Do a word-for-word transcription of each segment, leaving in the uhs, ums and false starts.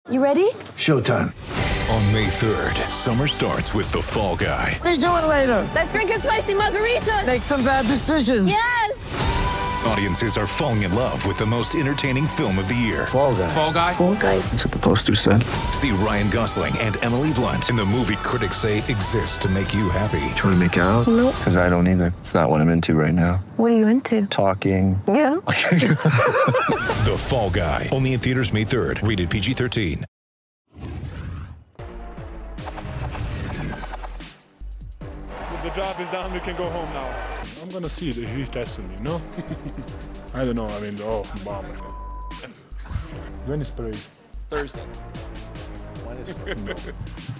You ready? Showtime. On May third, summer starts with The Fall Guy. Let's do it later. Let's drink a spicy margarita. Make some bad decisions. Yes! Audiences are falling in love with the most entertaining film of the year. Fall Guy. Fall Guy? Fall guy. That's what the poster said. See Ryan Gosling and Emily Blunt in the movie critics say exists to make you happy. Trying to make it out? Nope. Because I don't either. It's not what I'm into right now. What are you into? Talking. Yeah. The Fall Guy. Only in theaters May third. Rated P G thirteen. The job is done, we can go home now. I'm gonna see the he's testing me, no? I don't know, I mean, oh, bomb. When is parade? Thursday. When is parade?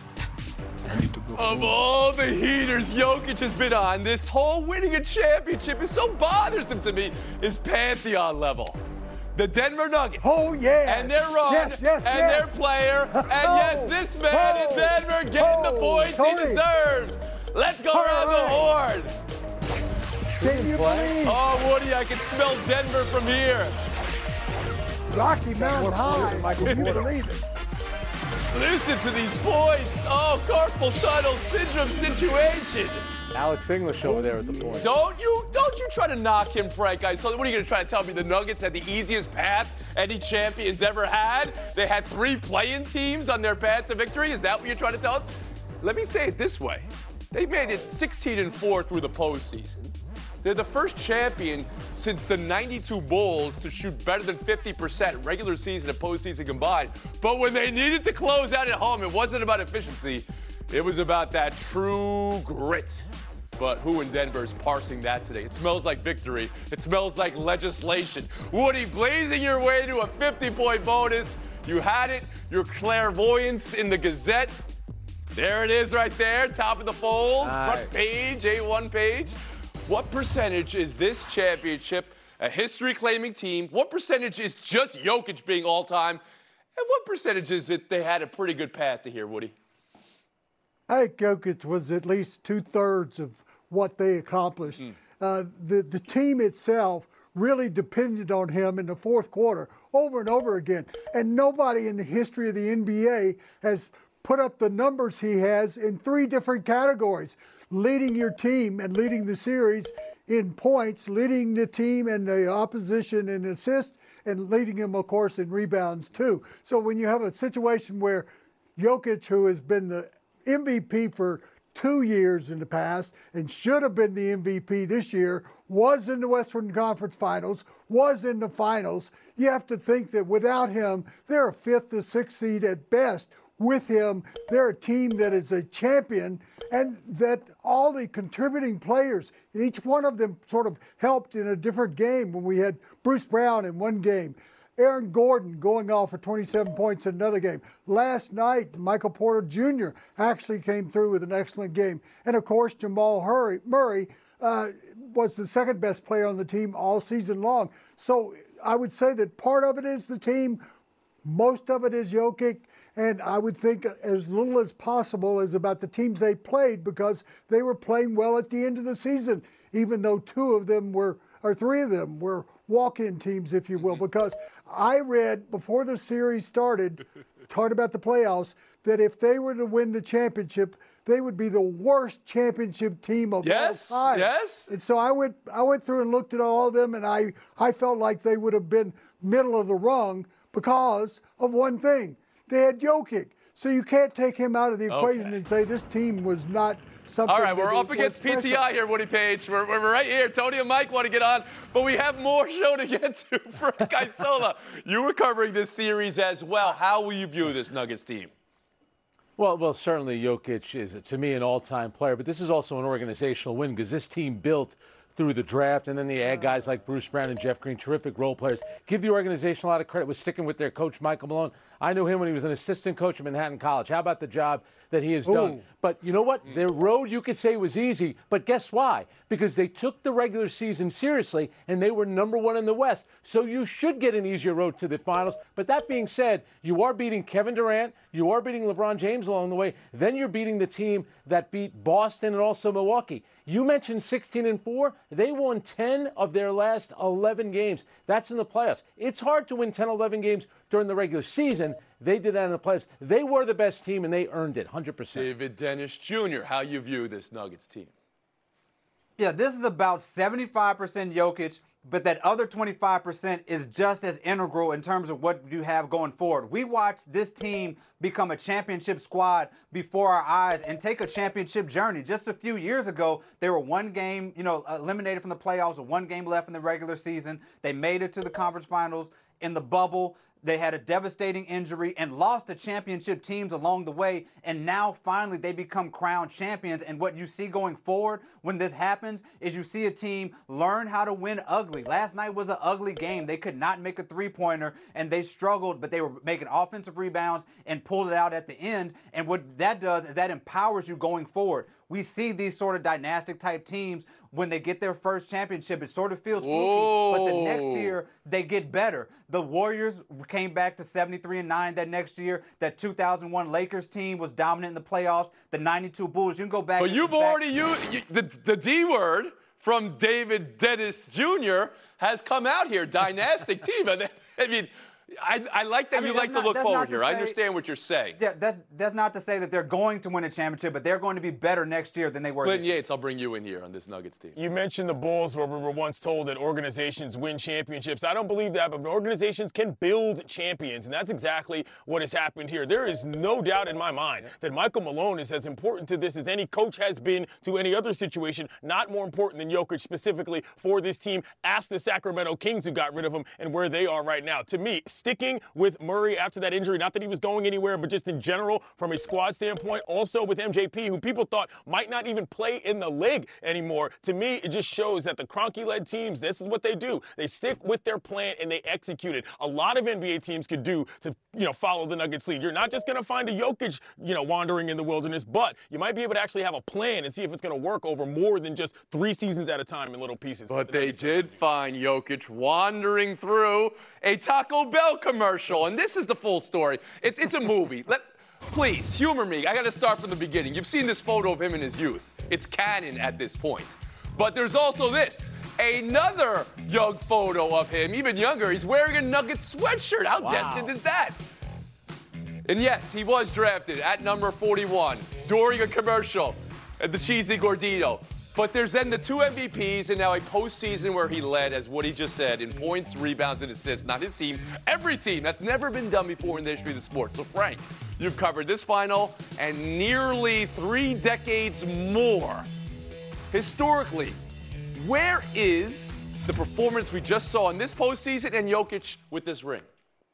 I need to go Of home. all the heaters Jokic has been on, this whole winning a championship is so bothersome to me is Pantheon level. The Denver Nuggets. Oh, yeah. And their run, Yes, yes, and yes. their player, and yes, this man Oh, in Denver getting the oh, points Tony. he deserves. Let's go All around right. the horn. Can you believe Oh, Woody, I can smell Denver from here. Rocky Mountain High? Can you believe it? Listen to these points. Oh, carpal tunnel syndrome situation. Alex English over there at the point. Don't you don't you try to knock him, Frank. I so what are you gonna try to tell me the Nuggets had the easiest path any champions ever had? They had three play-in teams on their path to victory. Is that what you're trying to tell us? Let me say it this way. They made it sixteen and four through the postseason. They're the first champion since the ninety-two Bulls to shoot better than fifty percent regular season and postseason combined. But when they needed to close out at home, it wasn't about efficiency. It was about that true grit. But who in Denver is parsing that today? It smells like victory. It smells like legislation. Woody, blazing your way to a fifty-point bonus. You had it. Your clairvoyance in the Gazette. There it is right there, top of the fold, Nice. front page, A one page. What percentage is this championship a history-claiming team? What percentage is just Jokic being all-time? And what percentage is it they had a pretty good path to here, Woody? I think Jokic was at least two-thirds of what they accomplished. Mm. Uh, the, the team itself really depended on him in the fourth quarter over and over again. And nobody in the history of the N B A has put up the numbers he has in three different categories: leading your team and leading the series in points, leading the team and the opposition in assists, and leading them, of course, in rebounds too. So when you have a situation where Jokic, who has been the M V P for two years in the past and should have been the M V P this year, was in the Western Conference Finals, was in the finals, you have to think that without him, they're a fifth or sixth seed at best. With him, they're a team that is a champion, and that all the contributing players, each one of them sort of helped in a different game. When we had Bruce Brown in one game, Aaron Gordon going off for twenty-seven points in another game. Last night, Michael Porter Junior actually came through with an excellent game. And of course, Jamal Murray, Murray uh, was the second best player on the team all season long. So I would say that part of it is the team, most of it is Jokic, and I would think as little as possible is about the teams they played, because they were playing well at the end of the season, even though two of them were, or three of them were walk-in teams, if you will, because I read before the series started, talking about the playoffs, that if they were to win the championship, they would be the worst championship team of Yes, all time. yes. And so I went, I went through and looked at all of them, and I, I felt like they would have been middle of the rung because of one thing. They had Jokic. So you can't take him out of the equation Okay. and say this team was not something. All right, we're that up was against P T I special. here, Woody Page. We're, we're right here. Tony and Mike want to get on, but we have more show to get to. Frank Isola, you were covering this series as well. How will you view this Nuggets team? Well, well, certainly Jokic is, to me, an all-time player, but this is also an organizational win because this team built through the draft, and then they add guys like Bruce Brown and Jeff Green, terrific role players. Give the organization a lot of credit with sticking with their coach, Michael Malone. I knew him when he was an assistant coach at Manhattan College. How about the job that he has done? Ooh. But you know what? Their road, you could say, was easy, but guess why? Because they took the regular season seriously, and they were number one in the West. So you should get an easier road to the finals. But that being said, you are beating Kevin Durant, you are beating LeBron James along the way, then you're beating the team that beat Boston and also Milwaukee. You mentioned sixteen and four. They won ten of their last eleven games. That's in the playoffs. It's hard to win ten, eleven games during the regular season. They did that in the playoffs. They were the best team, and they earned it, one hundred percent. David Dennis Junior, how you view this Nuggets team? Yeah, this is about seventy-five percent Jokic, but that other twenty-five percent is just as integral in terms of what you have going forward. We watched this team become a championship squad before our eyes and take a championship journey. Just a few years ago, they were one game, you know, eliminated from the playoffs, with one game left in the regular season. They made it to the conference finals in the bubble. They had a devastating injury and lost to championship teams along the way, and now finally they become crowned champions. And what you see going forward when this happens is you see a team learn how to win ugly. Last night was an ugly game. They could not make a three-pointer, and they struggled, but they were making offensive rebounds and pulled it out at the end. And what that does is that empowers you going forward. We see these sort of dynastic-type teams when they get their first championship. It sort of feels fluky, but the next year they get better. The Warriors came back to seventy-three and nine that next year. That two thousand one Lakers team was dominant in the playoffs. The ninety-two Bulls, you can go back. But you've back. already used you, the, the D word from David Dennis Junior has come out here. Dynastic team. I mean, I, I like that I mean, you like not, to look forward here. To say, I understand what you're saying. Yeah, that's that's not to say that they're going to win a championship, but they're going to be better next year than they were. Clinton Yates, I'll bring you in here on this Nuggets team. You mentioned the Bulls, where we were once told that organizations win championships. I don't believe that, but organizations can build champions, and that's exactly what has happened here. There is no doubt in my mind that Michael Malone is as important to this as any coach has been to any other situation, not more important than Jokic specifically for this team. Ask the Sacramento Kings, who got rid of him, and where they are right now. To me, sticking with Murray after that injury, not that he was going anywhere, but just in general from a squad standpoint, also with M J P, who people thought might not even play in the league anymore. To me, it just shows that the Kroenke-led teams, this is what they do. They stick with their plan and they execute it. A lot of N B A teams could do to, you know, follow the Nuggets lead. You're not just going to find a Jokic, you know, wandering in the wilderness, but you might be able to actually have a plan and see if it's going to work over more than just three seasons at a time in little pieces. But they did find Jokic wandering through a Taco Bell commercial, and this is the full story. It's it's a movie. Let, please, humor me. I got to start from the beginning. You've seen this photo of him in his youth. It's canon at this point. But there's also this, another young photo of him, even younger. He's wearing a Nuggets sweatshirt. How wow. destined is that? And yes, he was drafted at number forty-one during a commercial at the Cheesy Gordito. But there's then the two M V Ps and now a postseason where he led, as Woody just said, in points, rebounds, and assists. Not his team, every team. That's never been done before in the history of the sport. So, Frank, you've covered this final and nearly three decades more. Historically, where is the performance we just saw in this postseason and Jokic with this ring?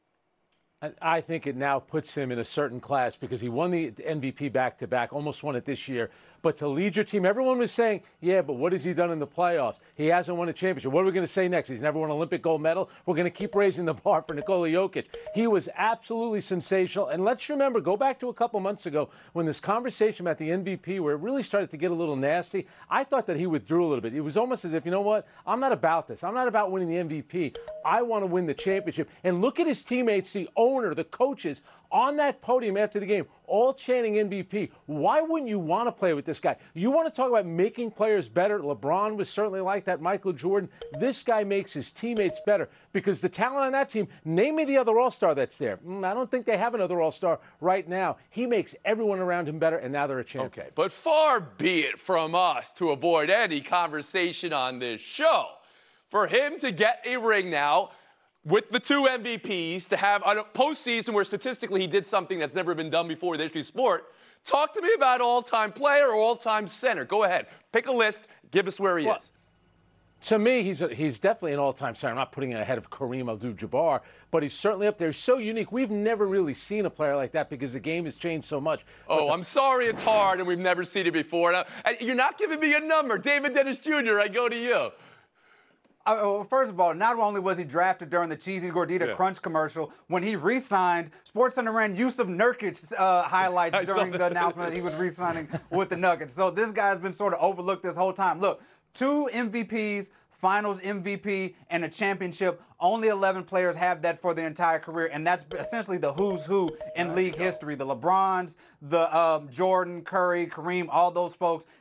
I think it now puts him in a certain class because he won the M V P back-to-back, almost won it this year. But to lead your team, everyone was saying, yeah, but what has he done in the playoffs? He hasn't won a championship. What are we going to say next? He's never won an Olympic gold medal? We're going to keep raising the bar for Nikola Jokic. He was absolutely sensational. And let's remember, go back to a couple months ago when this conversation about the M V P, where it really started to get a little nasty, I thought that he withdrew a little bit. It was almost as if, you know what, I'm not about this. I'm not about winning the M V P. I want to win the championship. And look at his teammates, the owner, the coaches, on that podium after the game, all chanting M V P. Why wouldn't you want to play with this guy? You want to talk about making players better? LeBron was certainly like that. Michael Jordan. This guy makes his teammates better because the talent on that team, name me the other all-star that's there. Mm, I don't think they have another all-star right now. He makes everyone around him better, and now they're a champion. Okay, but far be it from us to avoid any conversation on this show. For him to get a ring now, with the two M V Ps, to have a postseason where statistically he did something that's never been done before in the history of sport. Talk to me about all-time player or all-time center. Go ahead. Pick a list. Give us where he well, is. To me, he's a, he's definitely an all-time center. I'm not putting him ahead of Kareem Abdul-Jabbar, but he's certainly up there. He's so unique. We've never really seen a player like that because the game has changed so much. Oh, the, I'm sorry it's hard and we've never seen it before. Now, you're not giving me a number. David Dennis Junior, I go to you. Uh, well, first of all, not only was he drafted during the Cheesy Gordita yeah. Crunch commercial, when he re-signed, SportsCenter ran Yusuf Nurkic uh, highlights during the announcement that he was re-signing with the Nuggets. So this guy's been sort of overlooked this whole time. Look, two M V Ps, Finals M V P, and a championship. Only eleven players have that for their entire career, and that's essentially the who's who in league history. The LeBrons, the um, Jordan, Curry, Kareem, all those folks.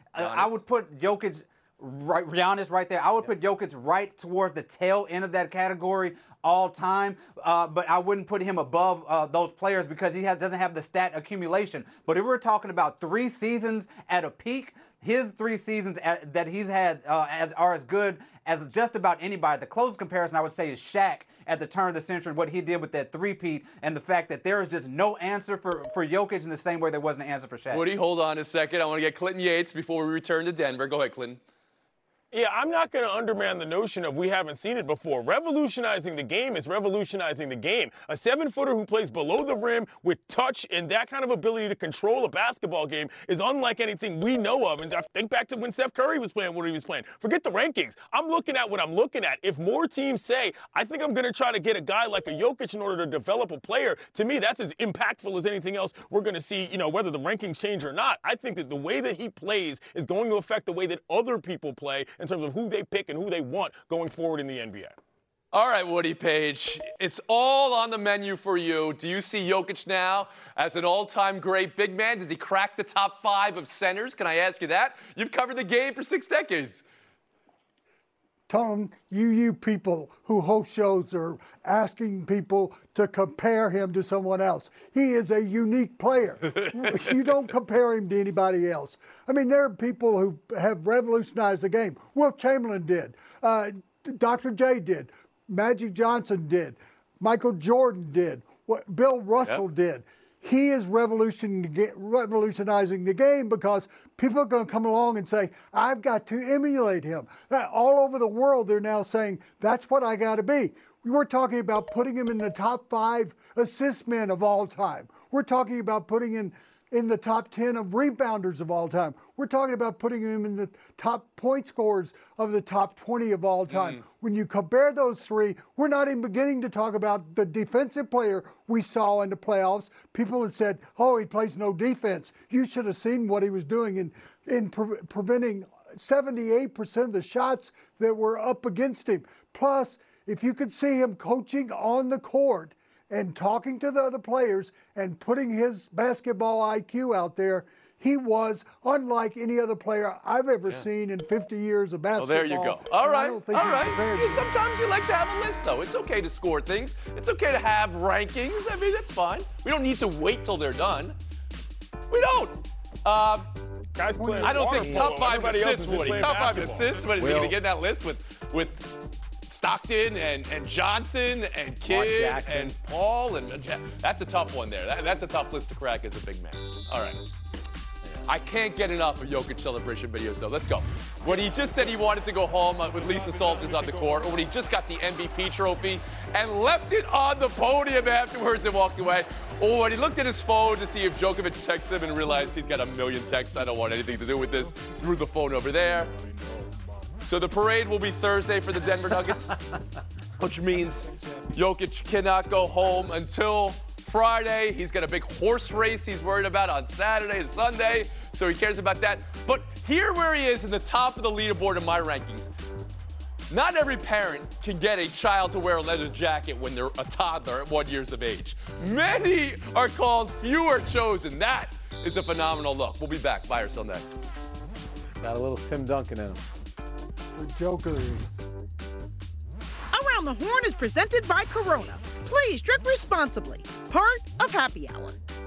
I, I would put Jokic, right, Giannis right there. I would put Jokic right towards the tail end of that category all time, uh, but I wouldn't put him above uh, those players because he has, doesn't have the stat accumulation. But if we're talking about three seasons at a peak, his three seasons at, that he's had uh, as, are as good as just about anybody. The closest comparison I would say is Shaq at the turn of the century, what he did with that three-peat, and the fact that there is just no answer for, for Jokic in the same way there wasn't an answer for Shaq. Woody, hold on a second. I want to get Clinton Yates before we return to Denver. Go ahead, Clinton. Yeah, I'm not going to underman the notion of we haven't seen it before. Revolutionizing the game is revolutionizing the game. A seven-footer who plays below the rim with touch and that kind of ability to control a basketball game is unlike anything we know of. And I think back to when Steph Curry was playing what he was playing. Forget the rankings. I'm looking at what I'm looking at. If more teams say, I think I'm going to try to get a guy like a Jokic in order to develop a player, to me, that's as impactful as anything else we're going to see, you know, whether the rankings change or not. I think that the way that he plays is going to affect the way that other people play in terms of who they pick and who they want going forward in the N B A. All right, Woody Page, it's all on the menu for you. Do you see Jokic now as an all-time great big man? Does he crack the top five of centers? Can I ask you that? You've covered the game for six decades. Tom, you you people who host shows are asking people to compare him to someone else. He is a unique player. You don't compare him to anybody else. I mean, there are people who have revolutionized the game. Wilt Chamberlain did. Uh, Doctor J did. Magic Johnson did. Michael Jordan did. What Bill Russell yep. did. He is revolutionizing the game because people are going to come along and say, I've got to emulate him. All over the world, they're now saying, that's what I got to be. We were talking about putting him in the top five assist men of all time. We're talking about putting him in the top ten of rebounders of all time. We're talking about putting him in the top point scorers of the top twenty of all time. Mm. When you compare those three, we're not even beginning to talk about the defensive player we saw in the playoffs. People had said, oh, he plays no defense. You should have seen what he was doing in, in pre- preventing seventy-eight percent of the shots that were up against him. Plus, if you could see him coaching on the court and talking to the other players and putting his basketball I Q out there, he was unlike any other player I've ever yeah. seen in fifty years of basketball. Well, there you go. All right, all right. You, sometimes you like to have a list, though. It's okay to score things. It's okay to have rankings. I mean, that's fine. We don't need to wait till they're done. We don't. Um, Guys playing I don't think top five assists, Woody. Top five assists, but is he going to get that list with with Stockton and, and Johnson and Kidd and Paul? and That's a tough one there. That, that's a tough list to crack as a big man. All right. I can't get enough of Jokic celebration videos, though. Let's go. When he just said he wanted to go home with Lisa Salters on the court, or when he just got the M V P trophy and left it on the podium afterwards and walked away, or when he looked at his phone to see if Djokovic texted him and realized he's got a million texts, I don't want anything to do with this, threw the phone over there. So the parade will be Thursday for the Denver Nuggets, which means Jokic cannot go home until Friday. He's got a big horse race he's worried about on Saturday and Sunday, so he cares about that. But here where he is in the top of the leaderboard in my rankings. Not every parent can get a child to wear a leather jacket when they're a toddler at one years of age. Many are called, few are chosen. That is a phenomenal look. We'll be back. Buy or sell next. Got a little Tim Duncan in him. The Joker is. Around the Horn is presented by Corona. Please drink responsibly. Part of Happy Hour.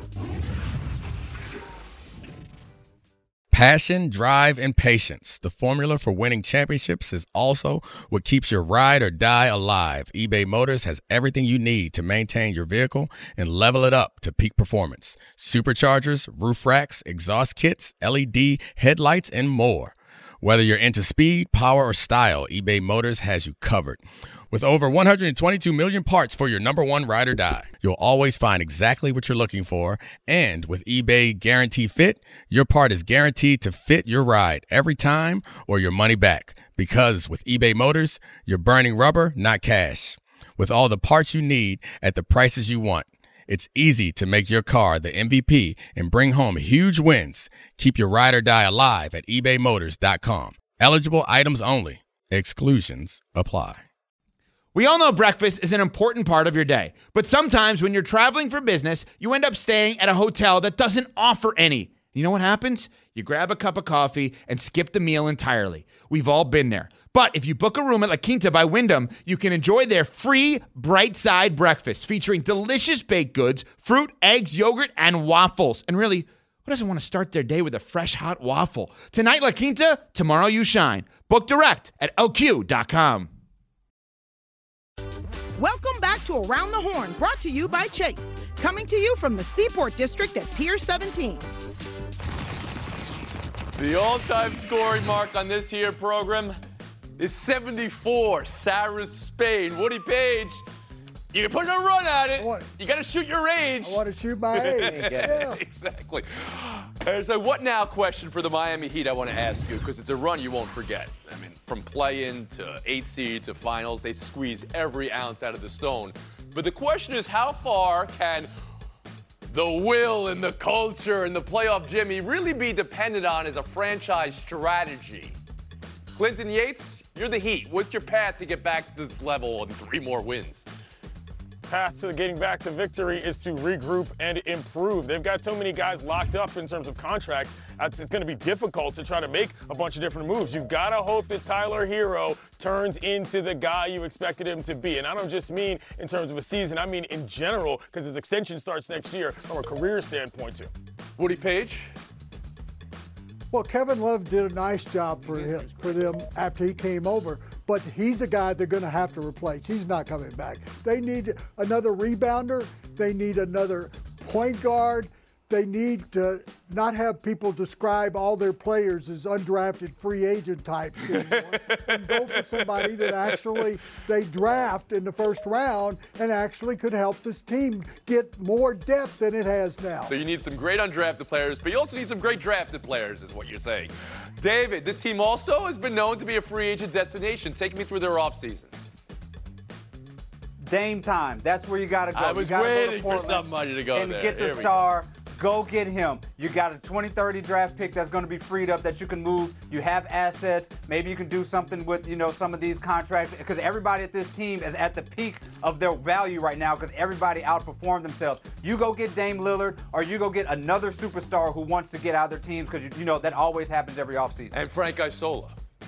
Passion, drive, and patience. The formula for winning championships is also what keeps your ride or die alive. eBay Motors has everything you need to maintain your vehicle and level it up to peak performance. Superchargers, roof racks, exhaust kits, L E D headlights, and more. Whether you're into speed, power, or style, eBay Motors has you covered. With over one hundred twenty-two million parts for your number one ride or die, you'll always find exactly what you're looking for. And with eBay Guarantee Fit, your part is guaranteed to fit your ride every time or your money back. Because with eBay Motors, you're burning rubber, not cash. With all the parts you need at the prices you want, it's easy to make your car the M V P and bring home huge wins. Keep your ride or die alive at ebay motors dot com. Eligible items only. Exclusions apply. We all know breakfast is an important part of your day, but sometimes when you're traveling for business, you end up staying at a hotel that doesn't offer any. You know what happens? You grab a cup of coffee and skip the meal entirely. We've all been there. But if you book a room at La Quinta by Wyndham, you can enjoy their free Bright Side breakfast featuring delicious baked goods, fruit, eggs, yogurt, and waffles. And really, who doesn't want to start their day with a fresh, hot waffle? Tonight, La Quinta, tomorrow you shine. Book direct at L Q dot com. Welcome back to Around the Horn, brought to you by Chase. Coming to you from the Seaport District at Pier seventeen. The all-time scoring mark on this here program is seventy-four. Sarah, Spain. Woody Page, you're putting a run at it. Want, you got to shoot your range. I want to shoot my age. Yeah. Exactly. There's a what now question for the Miami Heat I want to ask you, because it's a run you won't forget. I mean, from play-in to eight seed to finals, they squeeze every ounce out of the stone. But the question is, how far can the will and the culture and the playoff Jimmy really be dependent on as a franchise strategy? Clinton Yates, you're the Heat. What's your path to get back to this level and three more wins? Path to getting back to victory is to regroup and improve. They've got so many guys locked up in terms of contracts. It's going to be difficult to try to make a bunch of different moves. You've got to hope that Tyler Hero turns into the guy you expected him to be. And I don't just mean in terms of a season. I mean in general, because his extension starts next year from a career standpoint too. Woody Page? Well, Kevin Love did a nice job for him, for them after he came over, but he's a guy they're going to have to replace. He's not coming back. They need another rebounder. They need another point guard. They need to not have people describe all their players as undrafted free agent types anymore, and go for somebody that actually they draft in the first round and actually could help this team get more depth than it has now. So you need some great undrafted players, but you also need some great drafted players, is what you're saying. David, this team also has been known to be a free agent destination. Take me through their offseason. Dame time. That's where you got to go. I was waiting for somebody to go and there. And get the Here star. Go get him. You got a twenty thirty draft pick that's going to be freed up that you can move. You have assets. Maybe you can do something with, you know, some of these contracts, because everybody at this team is at the peak of their value right now because everybody outperformed themselves. You go get Dame Lillard, or you go get another superstar who wants to get out of their teams, because, you, you know, that always happens every offseason. And Frank Isola.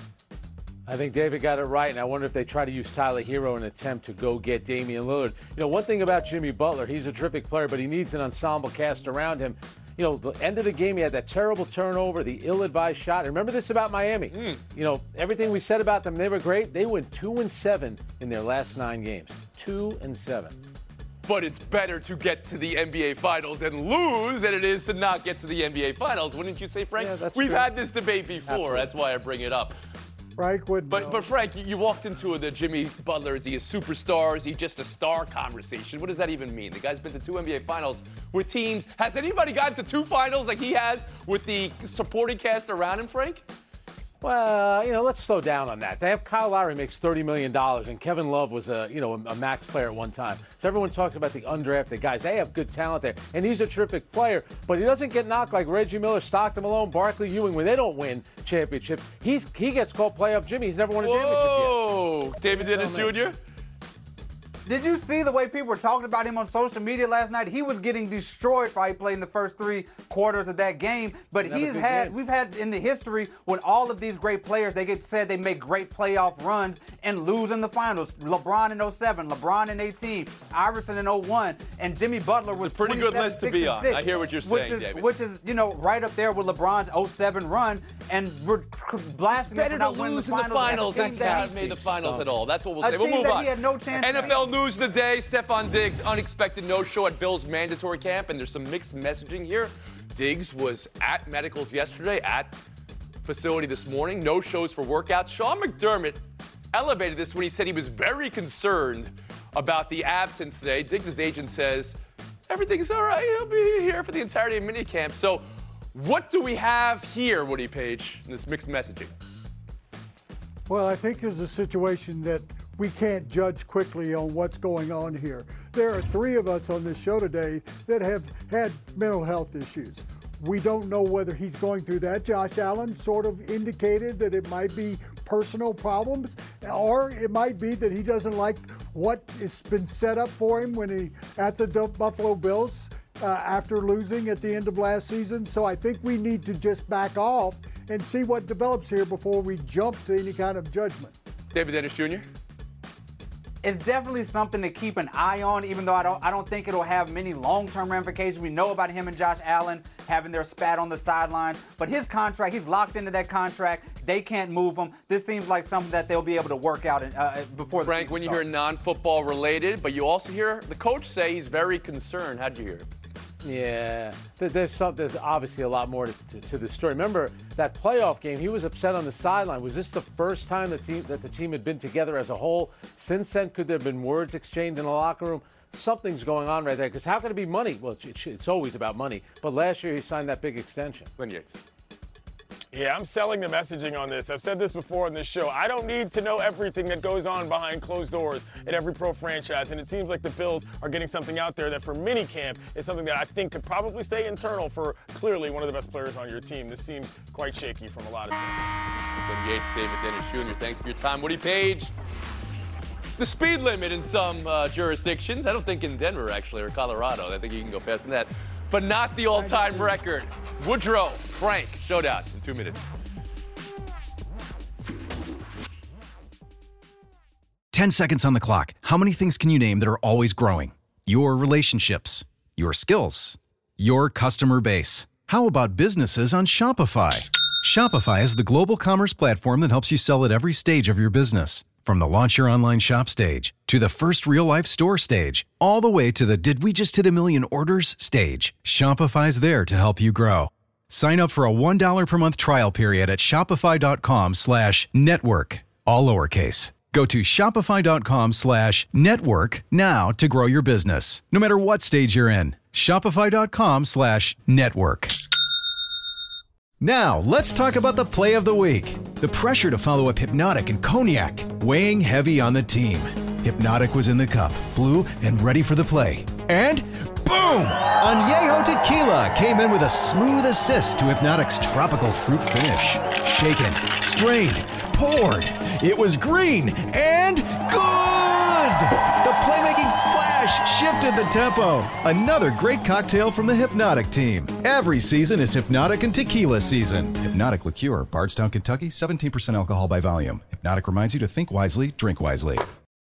I think David got it right, and I wonder if they try to use Tyler Hero in an attempt to go get Damian Lillard. You know, one thing about Jimmy Butler, he's a terrific player, but he needs an ensemble cast around him. You know, the end of the game, he had that terrible turnover, the ill-advised shot. And remember this about Miami. Mm. You know, everything we said about them, they were great. They went two and seven in their last nine games. Two and seven. But it's better to get to the N B A Finals and lose than it is to not get to the N B A Finals. Wouldn't you say, Frank? Yeah, that's We've true. had this debate before. Absolutely. That's why I bring it up. Frank would But, know. but Frank, you walked into the Jimmy Butler, is he a superstar? Is he just a star conversation? What does that even mean? The guy's been to two N B A Finals with teams. Has anybody gotten to two finals like he has with the supporting cast around him, Frank? Well, you know, let's slow down on that. They have Kyle Lowry makes thirty million dollars, and Kevin Love was a, you know, a max player at one time. So everyone talks about the undrafted guys. They have good talent there, and he's a terrific player, but he doesn't get knocked like Reggie Miller, Stockton Malone, Barkley, Ewing when they don't win championships. He's he gets called playoff Jimmy. He's never won a championship yet. Whoa, David Dennis Junior? Did you see the way people were talking about him on social media last night? He was getting destroyed for how he played in the first three quarters of that game. But he's had, we've had in the history when all of these great players, they get said they make great playoff runs and lose in the finals. LeBron in oh seven, LeBron in eighteen, Iverson in oh one, and Jimmy Butler was It's a pretty good list to be on. I hear what you're saying, is, David. Which is, you know, right up there with LeBron's oh seven run, and we're blasting Better him to for not winning lose the in the finals. finals than Team to that not he- made the finals at all. That's what we'll a say. We'll team move that on. he had no chance N F L news of the day. Stephon Diggs, unexpected no-show at Bills mandatory camp, and there's some mixed messaging here. Diggs was at medicals yesterday, at facility this morning. No shows for workouts. Sean McDermott elevated this when he said he was very concerned about the absence today. Diggs' agent says everything's all right. He'll be here for the entirety of minicamp. So what do we have here, Woody Page, in this mixed messaging? Well, I think there's a situation that we can't judge quickly on what's going on here. There are three of us on this show today that have had mental health issues. We don't know whether he's going through that. Josh Allen sort of indicated that it might be personal problems, or it might be that he doesn't like what has been set up for him when he at the Buffalo Bills. uh, after losing at the end of last season. So I think we need to just back off and see what develops here before we jump to any kind of judgment. David Dennis Junior? It's definitely something to keep an eye on, even though I don't I don't think it'll have many long-term ramifications. We know about him and Josh Allen having their spat on the sideline, but his contract, he's locked into that contract. They can't move him. This seems like something that they'll be able to work out uh, before the Frank, when you hear non-football related, but you also hear the coach say he's very concerned. How did you hear it? Yeah, there's some, there's obviously a lot more to, to, to the story. Remember that playoff game? He was upset on the sideline. Was this the first time the team that the team had been together as a whole? Since then, could there have been words exchanged in the locker room? Something's going on right there. Because how can it be money? Well, it, it's always about money. But last year he signed that big extension. Glenn Yates. Yeah, I'm selling the messaging on this. I've said this before on this show. I don't need to know everything that goes on behind closed doors at every pro franchise, and it seems like the Bills are getting something out there that for minicamp is something that I think could probably stay internal for clearly one of the best players on your team. This seems quite shaky from a lot of standpoints. Glenn Yates, David Dennis Junior, thanks for your time. Woody Page, the speed limit in some uh, jurisdictions, I don't think in Denver actually, or Colorado, I think you can go faster than that, but not the all-time record. Woodrow, Frank, showdown in two minutes. Ten seconds on the clock. How many things can you name that are always growing? Your relationships, your skills, your customer base. How about businesses on Shopify? Shopify is the global commerce platform that helps you sell at every stage of your business. From the launch your online shop stage, to the first real-life store stage, all the way to the did we just hit a million orders stage, Shopify's there to help you grow. Sign up for a one dollar per month trial period at shopify.com slash network, all lowercase. Go to shopify.com slash network now to grow your business, no matter what stage you're in. Shopify.com slash network. Now, let's talk about the play of the week. The pressure to follow up Hypnotic and Cognac, weighing heavy on the team. Hypnotic was in the cup, blue, and ready for the play. And boom! Añejo Tequila came in with a smooth assist to Hypnotic's tropical fruit finish. Shaken, strained, poured. It was green and good! The playmaking splash shifted the tempo. Another great cocktail from the Hypnotic team. Every season is Hypnotic and Tequila season. Hypnotic Liqueur, Bardstown, Kentucky, seventeen percent alcohol by volume. Hypnotic reminds you to think wisely, drink wisely.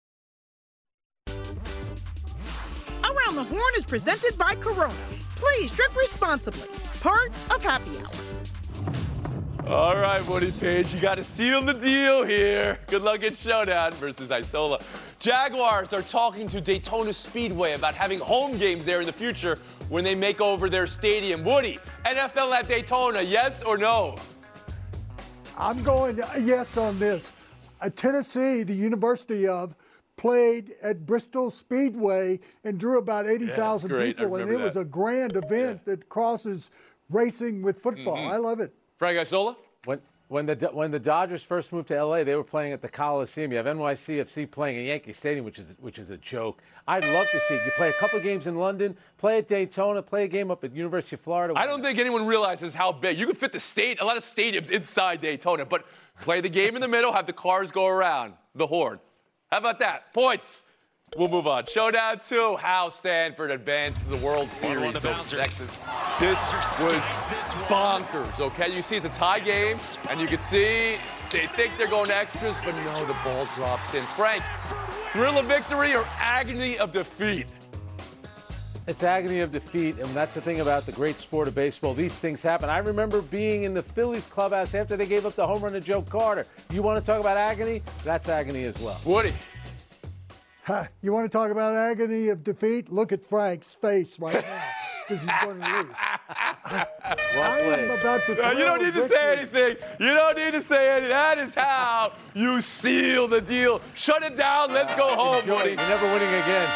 Around the Horn is presented by Corona. Please drink responsibly. Part of Happy Hour. All right, Woody Page, you got to seal the deal here. Good luck at Showdown versus Isola. Jaguars are talking to Daytona Speedway about having home games there in the future when they make over their stadium. Woody, N F L at Daytona, yes or no? I'm going yes on this. Uh, Tennessee, the University of, played at Bristol Speedway and drew about eighty thousand yeah, people, and it that. was a grand event yeah. that crosses racing with football. Mm-hmm. I love it. Frank Isola? When when the when the Dodgers first moved to L A, they were playing at the Coliseum. You have N Y C F C playing at Yankee Stadium, which is which is a joke. I'd love to see it. You play a couple games in London, play at Daytona, play a game up at University of Florida. I don't think anyone realizes how big. You can fit the state, a lot of stadiums inside Daytona, but play the game in the middle, have the cars go around the Horn. How about that? Points. We'll move on. Showdown two, how Stanford advanced to the World Series over Texas. This was bonkers, okay? You see it's a tie game, and you can see they think they're going to extras, but no, the ball drops in. Frank, thrill of victory or agony of defeat? It's agony of defeat, and that's the thing about the great sport of baseball. These things happen. I remember being in the Phillies clubhouse after they gave up the home run to Joe Carter. You want to talk about agony? That's agony as well. Woody. You want to talk about agony of defeat? Look at Frank's face right now, because he's going to lose. I am about to no, you don't need victory. to say anything. You don't need to say anything. That is how you seal the deal. Shut it down. Let's go home, Enjoy. Woody. You're never winning again.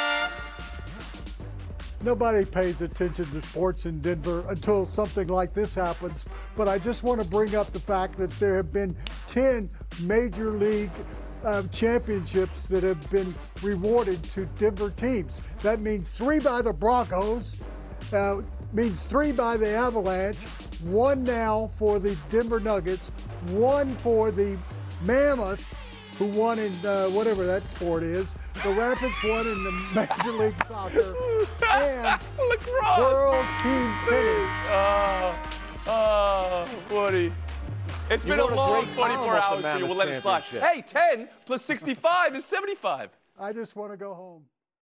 Nobody pays attention to sports in Denver until something like this happens. But I just want to bring up the fact that there have been ten major league Uh, championships that have been rewarded to Denver teams. That means three by the Broncos, uh, means three by the Avalanche, one now for the Denver Nuggets, one for the Mammoth, who won in uh, whatever that sport is, the Rapids won in the Major League Soccer and Lacrosse. World Team Tennis. Oh, oh, Woody. It's You been a wrote a long great twenty-four column hours about for the you. Mammoth We'll let it slide. Championship. Hey, ten plus sixty-five is seventy-five. I just want to go home.